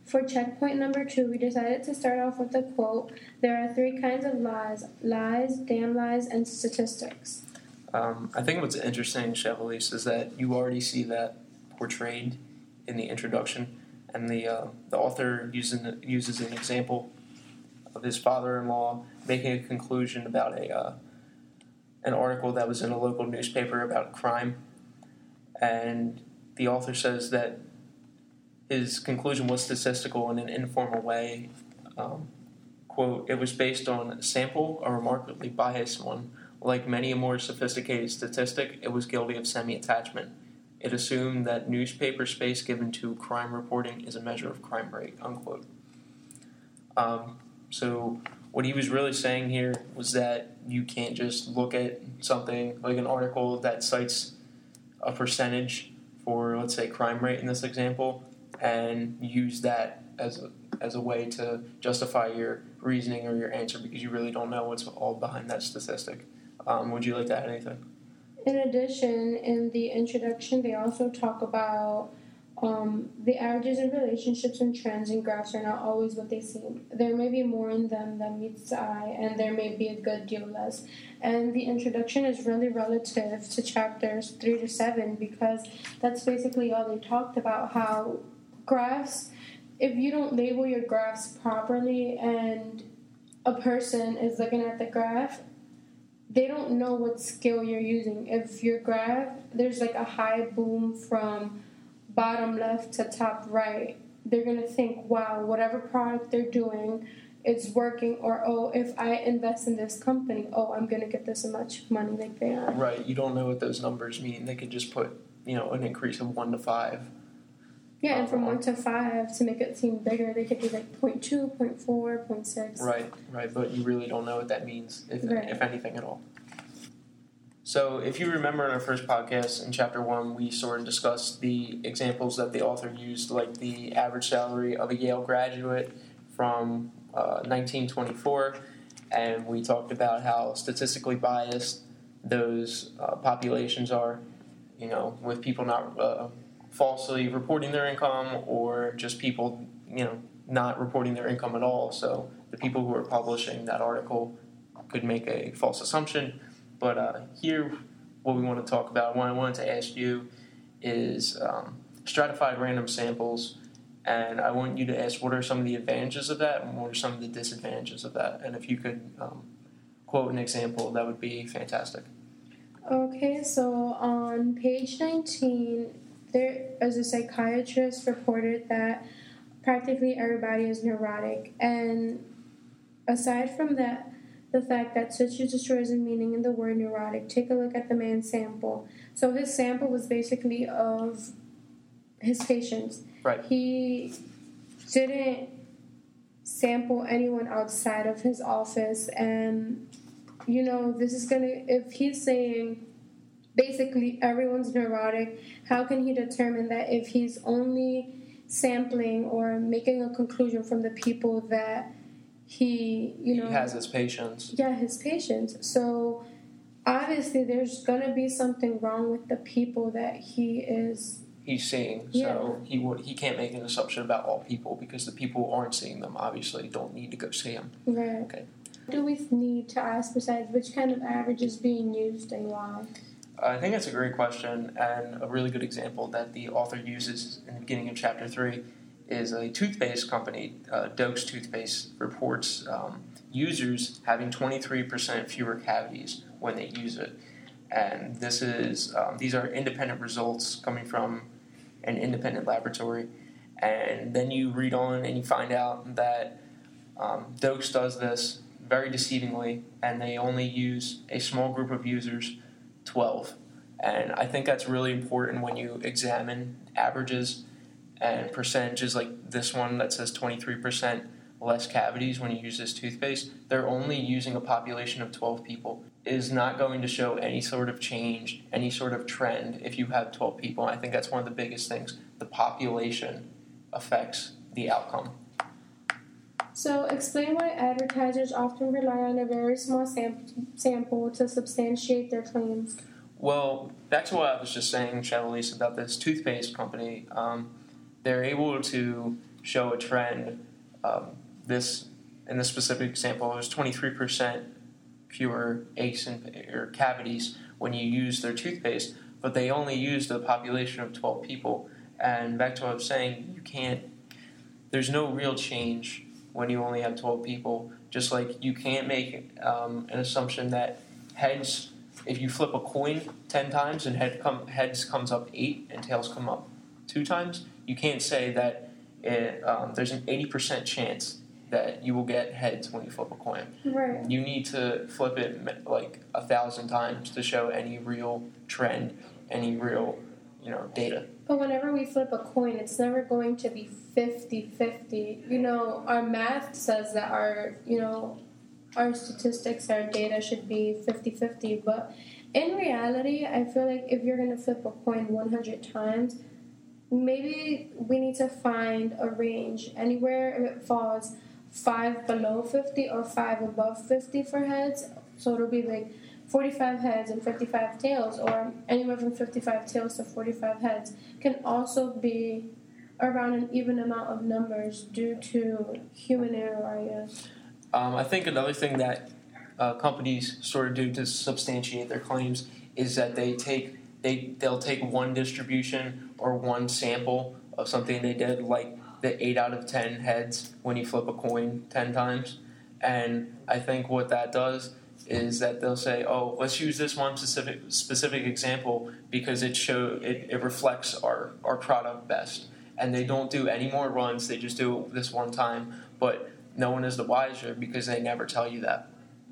For checkpoint number 2, we decided to start off with a quote. There are 3 kinds of lies: lies, damn lies, and statistics. I think what's interesting, Chevelise, is that you already see that portrayed in the introduction, and the author uses an example of his father-in-law making a conclusion about an article that was in a local newspaper about crime, and the author says that his conclusion was statistical in an informal way. Quote, "It was based on a sample, a remarkably biased one. Like many a more sophisticated statistic, it was guilty of semi-attachment. It assumed that newspaper space given to crime reporting is a measure of crime rate," unquote. So what he was really saying here was that you can't just look at something like an article that cites a percentage for, let's say, crime rate in this example, and use that as a way to justify your reasoning or your answer, because you really don't know what's all behind that statistic. Would you like to add anything? In addition, in the introduction, they also talk about the averages in relationships and trends and graphs are not always what they seem. There may be more in them than meets the eye, and there may be a good deal less. And the introduction is really relative to chapters 3 to 7, because that's basically all they talked about, how graphs, if you don't label your graphs properly and a person is looking at the graph, they don't know what scale you're using. If your graph, there's like a high boom from bottom left to top right, they're going to think, wow, whatever product they're doing, it's working, or, oh, if I invest in this company, oh, I'm going to get this much money like they are. Right, you don't know what those numbers mean. They could just put, an increase of 1 to 5. Yeah, and from 1 to 5, to make it seem bigger, they could do like 0.2, 0.4, 0.6. Right, but you really don't know what that means, if anything at all. So if you remember in our first podcast, in Chapter 1, we sort of discussed the examples that the author used, like the average salary of a Yale graduate from 1924, and we talked about how statistically biased those populations are, with people not falsely reporting their income, or just people, not reporting their income at all. So the people who are publishing that article could make a false assumption. But here, what we want to talk about, what I wanted to ask you is stratified random samples, and I want you to ask what are some of the advantages of that and what are some of the disadvantages of that. And if you could quote an example, that would be fantastic. Okay, so on page 19, there is a psychiatrist reported that practically everybody is neurotic, and aside from that, the fact that such destroys the meaning in the word neurotic, take a look at the man's sample. So his sample was basically of his patients. Right. He didn't sample anyone outside of his office, and this is if he's saying basically everyone's neurotic, how can he determine that if he's only sampling or making a conclusion from the people that he has his patients? Yeah, his patients. So obviously there's going to be something wrong with the people that he's seeing. Yeah. So he can't make an assumption about all people, because the people who aren't seeing them obviously don't need to go see them. Right. Okay. What do we need to ask besides which kind of average is being used and why? I think that's a great question, and a really good example that the author uses in the beginning of Chapter 3 is a toothpaste company. Doak's Toothpaste reports users having 23% fewer cavities when they use it. And this is these are independent results coming from an independent laboratory. And then you read on and you find out that Doak's does this very deceivingly, and they only use a small group of users, 12. And I think that's really important when you examine averages and percentages like this one that says 23% less cavities when you use this toothpaste. They're only using a population of 12 people. It is not going to show any sort of change, any sort of trend if you have 12 people. I think that's one of the biggest things. The population affects the outcome. So explain why advertisers often rely on a very small sample to substantiate their claims. Well, back to what I was just saying, Chevelise, about this toothpaste company. They're able to show a trend. In this specific example, it was 23% fewer aches or cavities when you use their toothpaste, but they only used a population of 12 people. And back to what I was saying, there's no real change when you only have 12 people. Just like you can't make an assumption that heads, if you flip a coin 10 times and heads comes up 8 and tails come up 2 times, you can't say that there's an 80% chance that you will get heads when you flip a coin. Right. You need to flip it like 1,000 times to show any real trend, any real, data. But whenever we flip a coin, it's never going to be 50-50. Our math says that our statistics, our data should be 50-50. But in reality, I feel like if you're going to flip a coin 100 times, maybe we need to find a range anywhere if it falls 5 below 50 or 5 above 50 for heads. So it'll be like 45 heads and 55 tails, or anywhere from 55 tails to 45 heads, can also be around an even amount of numbers due to human error, I guess. I think another thing that companies sort of do to substantiate their claims is that they'll take one distribution or one sample of something they did, like the 8 out of 10 heads when you flip a coin 10 times. And I think what that does is that they'll say, oh, let's use this one specific example because it reflects our product best. And they don't do any more runs, they just do it this one time, but no one is the wiser because they never tell you that.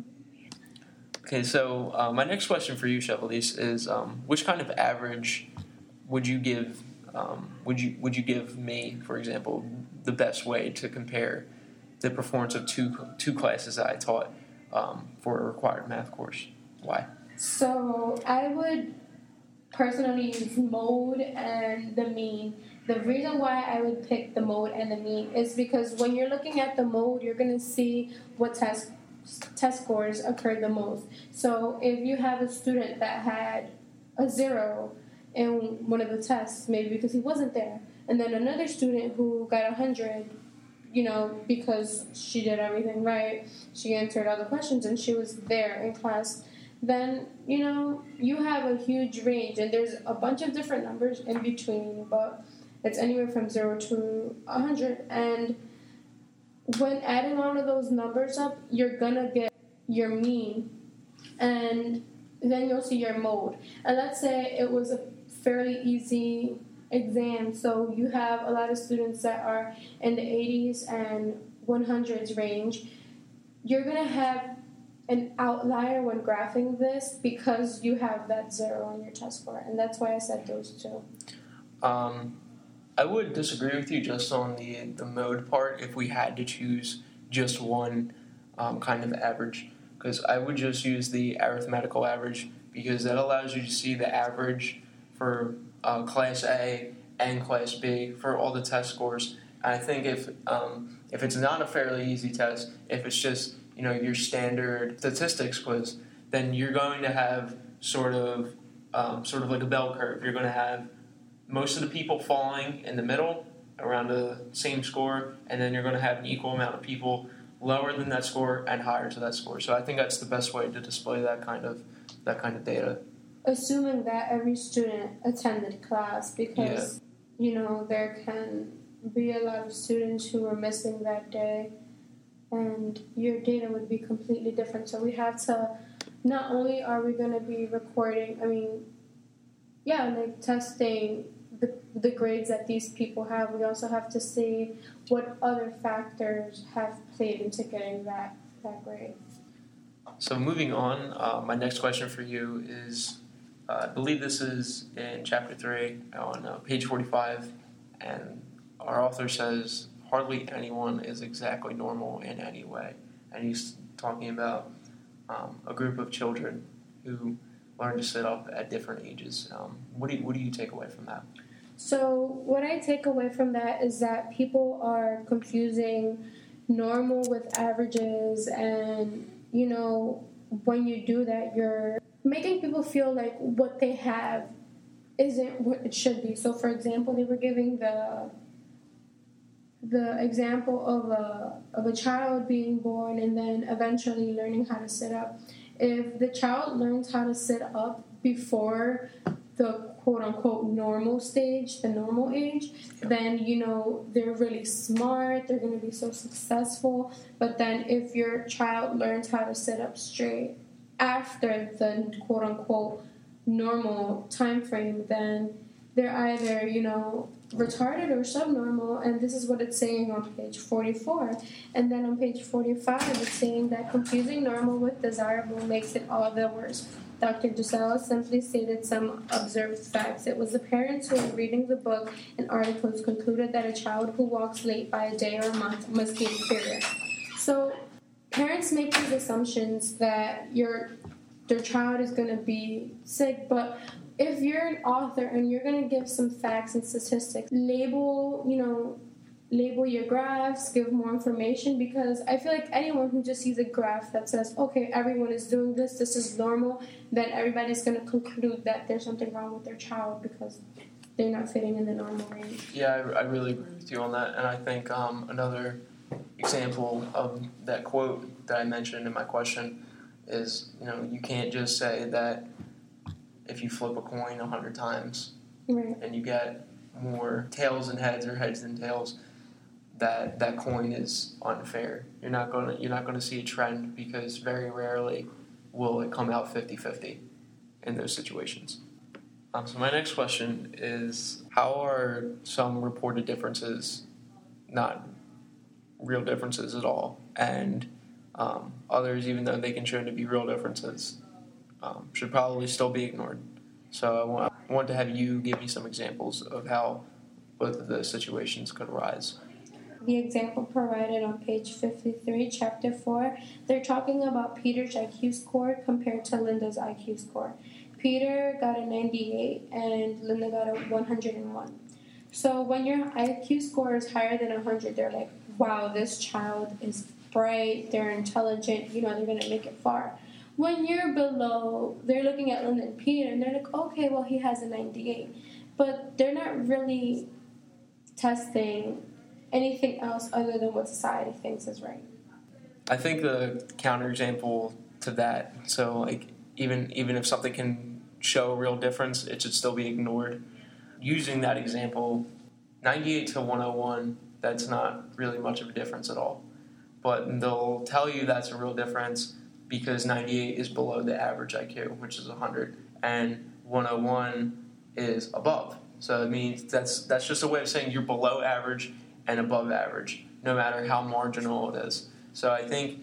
Okay, so my next question for you, Chevelise, is which kind of average would you give would you give me, for example, the best way to compare the performance of two classes that I taught for a required math course? Why? So I would personally use mode and the mean. The reason why I would pick the mode and the mean is because when you're looking at the mode, you're going to see what test scores occurred the most. So if you have a student that had a 0 in one of the tests, maybe because he wasn't there, and then another student who got 100, because she did everything right, she answered all the questions and she was there in class, then, you have a huge range, and there's a bunch of different numbers in between, but it's anywhere from 0 to 100, and when adding all of those numbers up, you're gonna get your mean, and then you'll see your mode. And let's say it was a fairly easy exam, so you have a lot of students that are in the 80s and 100s range. You're gonna have an outlier when graphing this because you have that 0 on your test score, and that's why I said those two. I would disagree with you just on the mode part if we had to choose just one kind of average, because I would just use the arithmetical average because that allows you to see the average for Class A and Class B for all the test scores. And I think if it's not a fairly easy test, if it's just your standard statistics quiz, then you're going to have sort of like a bell curve. You're going to have most of the people falling in the middle around the same score, and then you're going to have an equal amount of people lower than that score and higher to that score. So I think that's the best way to display that kind of data. Assuming that every student attended class, because there can be a lot of students who are missing that day, and your data would be completely different. So we have to, not only are we going to be recording, testing the grades that these people have, we also have to see what other factors have played into getting that grade. So moving on, my next question for you is, I believe this is in Chapter 3 on page 45, and our author says, hardly anyone is exactly normal in any way. And he's talking about a group of children who learn to sit up at different ages. What do you take away from that? So what I take away from that is that people are confusing normal with averages, and when you do that, you're making people feel like what they have isn't what it should be. So for example, they were giving the example of a child being born and then eventually learning how to sit up. If the child learns how to sit up before the quote-unquote normal stage, the normal age, then, they're really smart, they're going to be so successful. But then if your child learns how to sit up straight after the quote-unquote normal time frame, then they're either, retarded or subnormal, and this is what it's saying on page 44. And then on page 45, it's saying that confusing normal with desirable makes it all the worse. Dr. Giselle simply stated some observed facts. It was the parents who were reading the book and articles concluded that a child who walks late by a day or a month must be inferior. So parents make these assumptions that their child is going to be sick, but if you're an author and you're going to give some facts and statistics, label your graphs, give more information, because I feel like anyone who just sees a graph that says, okay, everyone is doing this is normal, then everybody's going to conclude that there's something wrong with their child because they're not fitting in the normal range. Yeah, I really agree with you on that, and I think another example of that quote that I mentioned in my question is, you can't just say that if you flip a coin 100 times right, and you get more tails than heads or heads than tails, that coin is unfair. You're not gonna see a trend, because very rarely will it come out 50-50 in those situations. So my next question is, how are some reported differences not real differences at all, and others, even though they can show to be real differences, should probably still be ignored? So I want to have you give me some examples of how both of those situations could arise. The example provided on page 53, chapter 4, they're talking about Peter's IQ score compared to Linda's IQ score. Peter got a 98 and Linda got a 101. So when your IQ score is higher than 100, they're like, wow, this child is bright, they're intelligent, they're going to make it far. When you're below, they're looking at Linda and Peter, and they're like, okay, well, he has a 98. But they're not really testing anything else other than what society thinks is right. I think the counterexample to that, so even if something can show a real difference, it should still be ignored. Using that example, 98 to 101, that's not really much of a difference at all. But they'll tell you that's a real difference because 98 is below the average IQ, which is 100, and 101 is above. So it means that's just a way of saying you're below average and above average, no matter how marginal it is. So I think,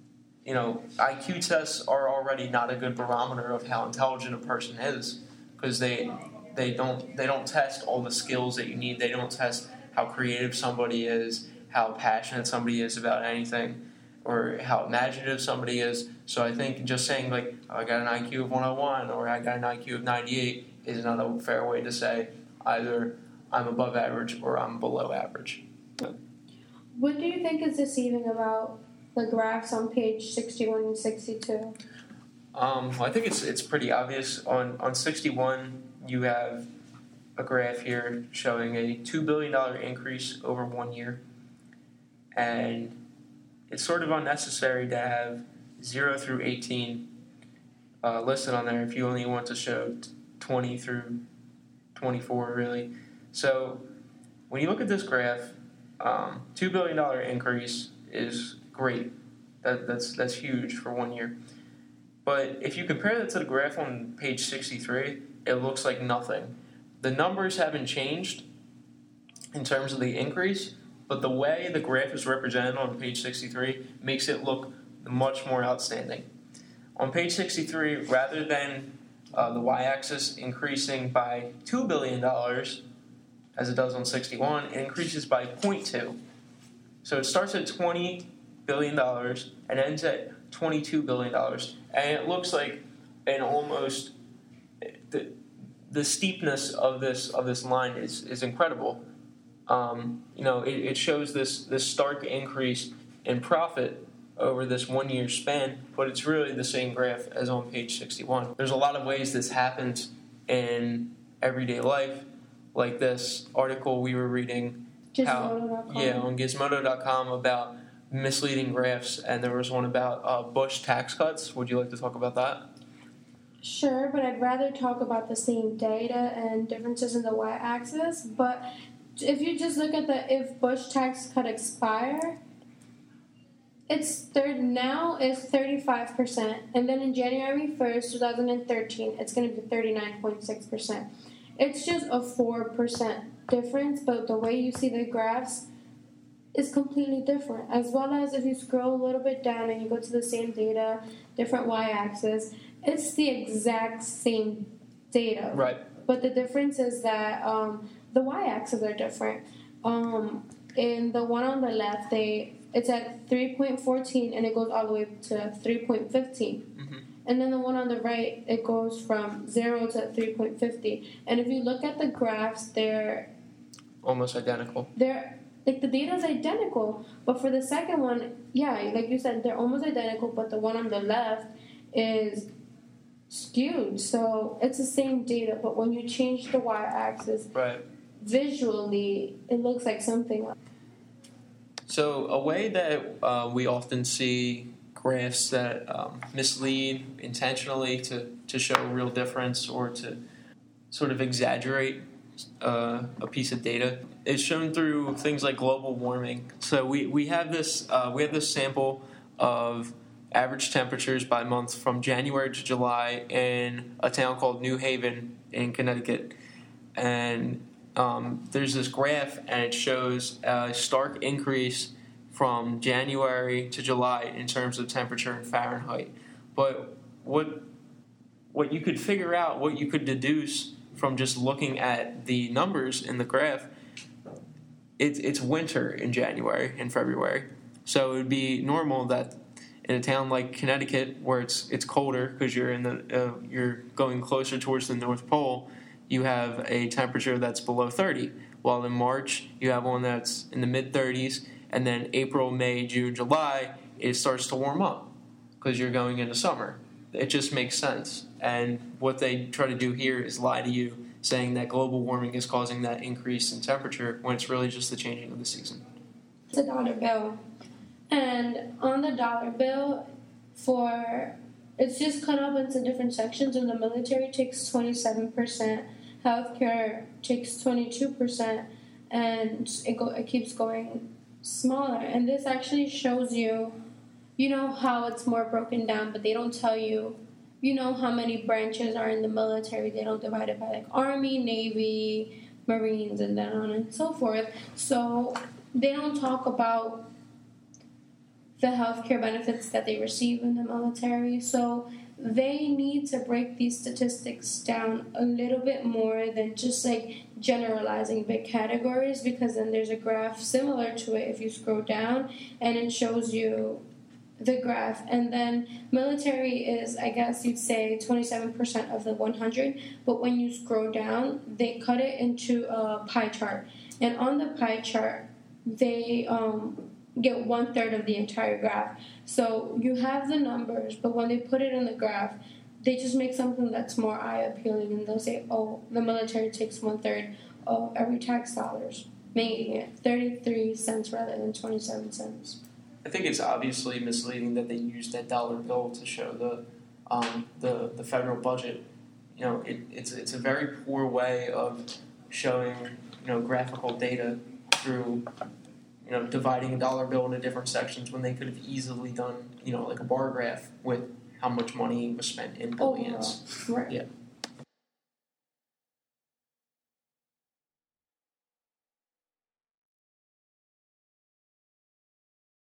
IQ tests are already not a good barometer of how intelligent a person is, because they don't test all the skills that you need. They don't test how creative somebody is, how passionate somebody is about anything, or how imaginative somebody is. So I think just saying I got an IQ of 101 or I got an IQ of 98 is not a fair way to say either I'm above average or I'm below average. What do you think is deceiving about the graphs on page 61 and 62? I think it's pretty obvious. On 61, you have a graph here showing a $2 billion increase over 1 year. And it's sort of unnecessary to have 0 through 18 listed on there if you only want to show 20 through 24, really. So when you look at this graph, $2 billion increase is great. That's huge for 1 year. But if you compare that to the graph on page 63, it looks like nothing. The numbers haven't changed in terms of the increase, but the way the graph is represented on page 63 makes it look much more outstanding. On page 63, rather than the y-axis increasing by $2 billion, as it does on 61, it increases by 0.2. So it starts at $20 billion and ends at $22 billion. And it looks like an almost... The steepness of this line is incredible. It shows this stark increase in profit over this 1 year span, but it's really the same graph as on page 61. There's a lot of ways this happens in everyday life, like this article we were reading Gizmodo.com. on Gizmodo.com about misleading graphs, and there was one about Bush tax cuts. Would you like to talk about that? Sure, but I'd rather talk about the same data and differences in the y-axis. But if you just look at if Bush tax cut expire, now is 35%, and then in January 1st, 2013, it's going to be 39.6%. It's just a 4% difference, but the way you see the graphs is completely different. As well as if you scroll a little bit down and you go to the same data, different y-axis, it's the exact same data. Right. But the difference is that the y-axes are different. In the one on the left, it's at 3.14 and it goes all the way to 3.15. Mm-hmm. And then the one on the right, it goes from 0 to 3.50. And if you look at the graphs, they're almost identical. The data is identical, but for the second one, yeah, like you said, they're almost identical, but the one on the left is skewed. So it's the same data, but when you change the y-axis, right, visually, it looks like something else. So a way that we often see graphs that mislead intentionally to show a real difference or to sort of exaggerate a piece of data is shown through things like global warming. So we have this sample of average temperatures by month from January to July in a town called New Haven in Connecticut, and there's this graph, and it shows a stark increase from January to July in terms of temperature in Fahrenheit. But what you could figure out, what you could deduce from just looking at the numbers in the graph, it's winter in January and February. So it would be normal that in a town like Connecticut, where it's colder because you're going closer towards the North Pole, you have a temperature that's below 30. While in March, you have one that's in the mid-30s, and then April, May, June, July, it starts to warm up because you're going into summer. It just makes sense. And what they try to do here is lie to you, saying that global warming is causing that increase in temperature when it's really just the changing of the season. It's a dollar bill. And on the dollar bill, it's just cut up into different sections, and the military takes 27%, healthcare takes 22%, and it keeps going smaller. And this actually shows you, how it's more broken down, but they don't tell you, how many branches are in the military. They don't divide it by like Army, Navy, Marines, and then on and so forth. So they don't talk about the healthcare benefits that they receive in the military. So they need to break these statistics down a little bit more than just like generalizing big categories, because then there's a graph similar to it if you scroll down, and it shows you the graph. And then military is, I guess you'd say, 27% of the 100, but when you scroll down, they cut it into a pie chart. And on the pie chart, they get 1/3 of the entire graph. So you have the numbers, but when they put it in the graph, they just make something that's more eye-appealing, and they'll say, the military takes 1/3 of every tax dollars, making it 33 cents rather than 27 cents. I think it's obviously misleading that they use that dollar bill to show the federal budget. It's a very poor way of showing graphical data through dividing a dollar bill into different sections when they could have easily done like a bar graph with how much money was spent in billions. Right. Yeah.